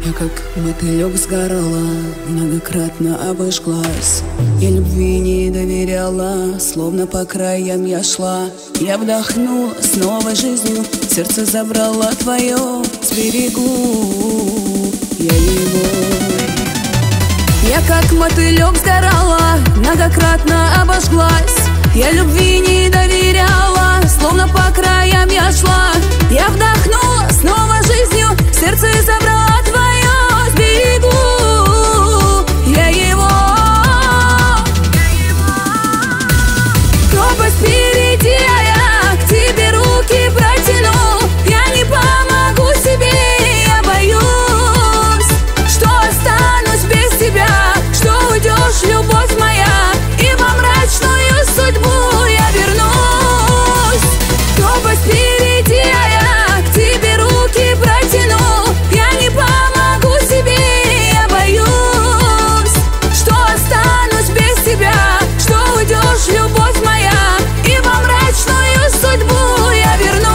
Я как мотылек сгорала, многократно обожглась. Я любви не доверяла, словно по краям я шла. Я вдохнула с новой жизнью, сердце забрала твое, сберегу я его. Я как мотылек сгорала, многократно обожглась. Я любви не доверяла, словно по краям я шла. Я вдохнула с новой жизнью, сердце забрала твое, сберегу я его. Пропасть впереди, а я к тебе руки протяну. Я не помогу себе, я боюсь, что останусь без тебя, что уйдешь, любовь моя, и во мрачную судьбу я вернусь. Пропасть впереди, а я к тебе руки протяну. Я не помогу себе, я боюсь, что останусь без тебя, что уйдешь, любовь моя, и во мрачную судьбу я вернусь.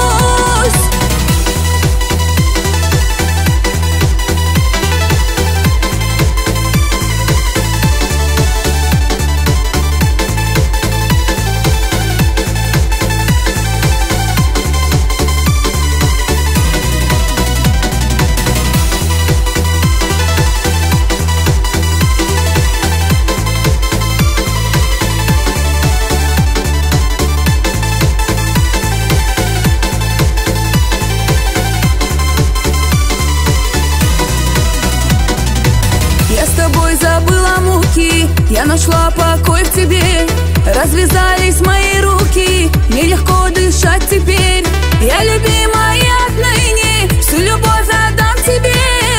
Я с тобой забыла муки, я нашла покой в тебе. Развязались мои руки, мне легко дышать теперь. Я любимая отныне, всю любовь отдам тебе.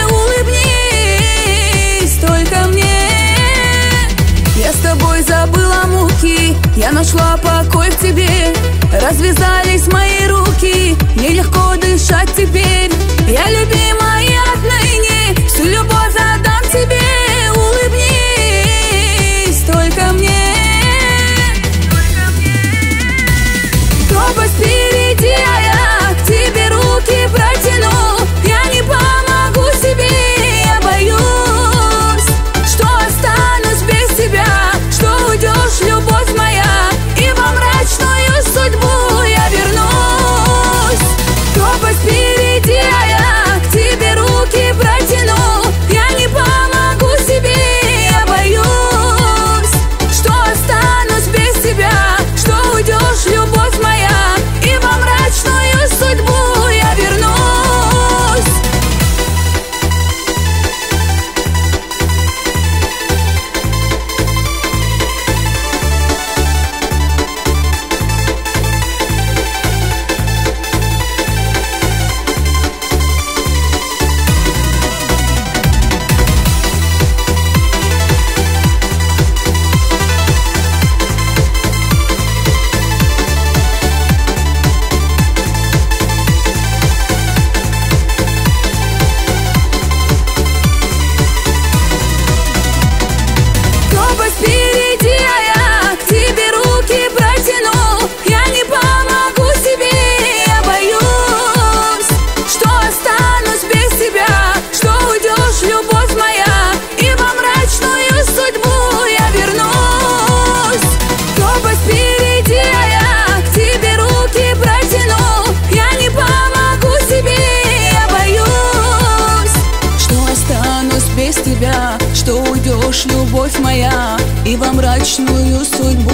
Улыбнись только мне. Я с тобой забыла муки, я нашла покой в тебе. Развязались мои руки, мне легко дышать теперь. Я любимая отныне, всю любовь отдам тебе. Улыбнись только мне. Пропасть впереди, а я к тебе руки протяну. Я не помогу себе, я боюсь, что останусь без тебя, что уйдешь, любовь моя, и во мрачную судьбу я вернусь. Пропасть впереди, а я к тебе руки протяну. Я не помогу себе, я боюсь, что останусь без тебя, что уйдешь, любовь моя, и во мрачную судьбу я вернусь. Пропасть впереди, а я к тебе руки протяну. Я не помогу себе, я боюсь, что останусь без тебя, что уйдешь, любовь моя, и во мрачную судьбу я вернусь. Пропасть впереди, а я к тебе руки протяну. Я не помогу себе, я боюсь, что останусь без тебя, что уйдешь, любовь моя, и во мрачную судьбу